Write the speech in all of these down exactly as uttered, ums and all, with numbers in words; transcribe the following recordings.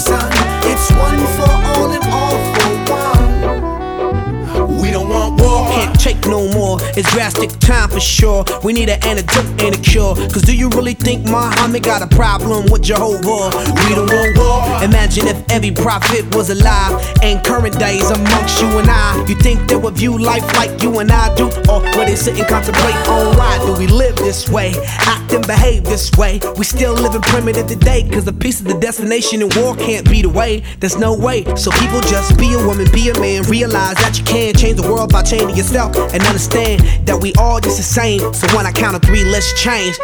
son. It's one for all and all for one. We don't want war, can't take no more. It's drastic time for sure. We need an antidote and a cure. Cause do you really think Muhammad got a problem with Jehovah? We don't want war. Imagine if every prophet was alive in current days amongst you and I. You think they would view life like you and I do? Or would they sit and contemplate on why do we live this way, act and behave this way? We still living primitive today. Cause the peace of the destination and war can't be the way. There's no way. So people just be a woman, be a man. Realize that you can change the world by changing yourself. And understand that we all just the same. So when I count to three, let's change.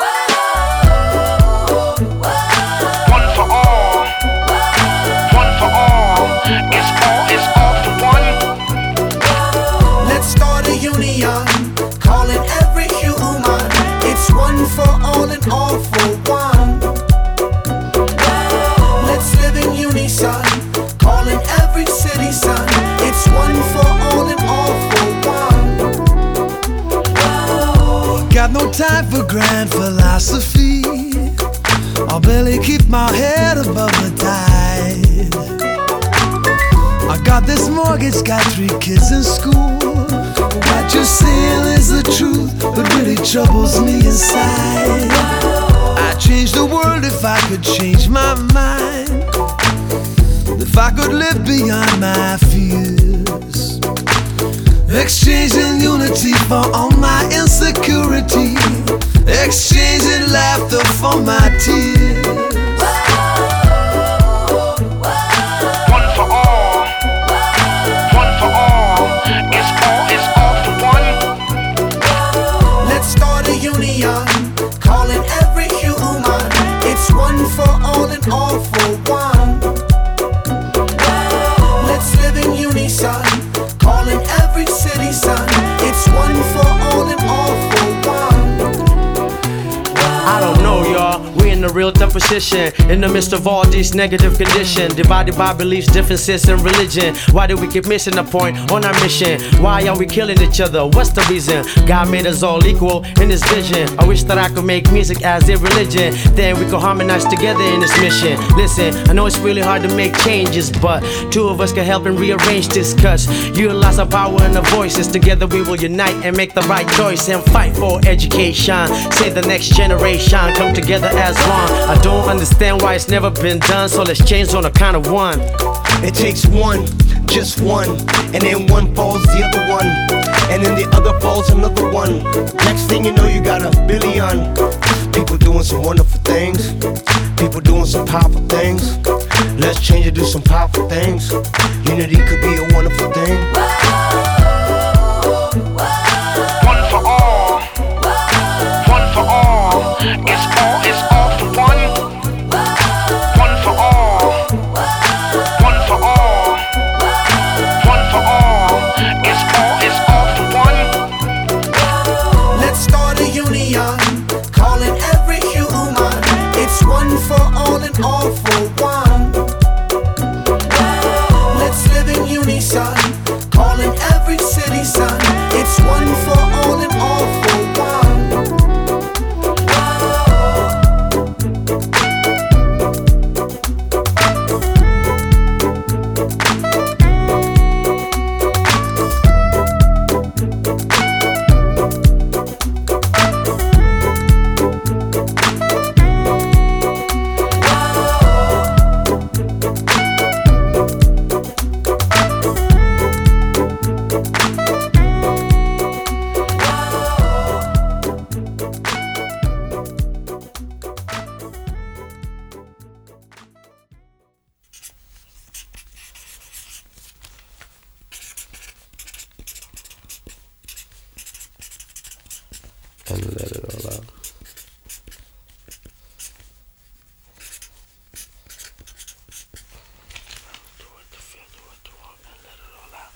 One for all, one for all. It's all, it's all for one. Let's start a union, calling every human. It's one for all and all for one. Let's live in unison, calling every city son. It's one for all and all for one. Got no time for grand philosophy. I'll barely keep my head above the tide. I got this mortgage, got three kids in school. What you're saying is the truth, but really troubles me inside. I'd change the world if I could change my mind. If I could live beyond my fears. Exchanging unity for all my insecurity. Exchanging laughter for my tears. One for all, one for all. It's all, it's all for one. Let's start a union, calling every human. It's one for all and all for one. Let's live in unison, calling every city son. It's one for all and all for one. I don't know, y'all. We in a real tough position in the midst of all these negative conditions, divided by beliefs, differences, and religion. Why do we keep missing the point on our mission? Why are we killing each other? What's the reason? God made us all equal in His vision. I wish that I could make music as a religion. Then we could harmonize together in this mission. Listen, I know it's really hard to make changes, but two of us can help and rearrange this. Cause utilize our power and our voices. Together we will unite and make the right choice and fight for education. Save the next generation. Come together as one. I don't understand why it's never been done, so let's change on the count of one. it takes one, just one, and then one falls the other one, and then the other falls another one. Next thing you know, you got a billion people doing some wonderful things, people doing some powerful things. Let's change and do some powerful things. Unity could be a wonderful thing.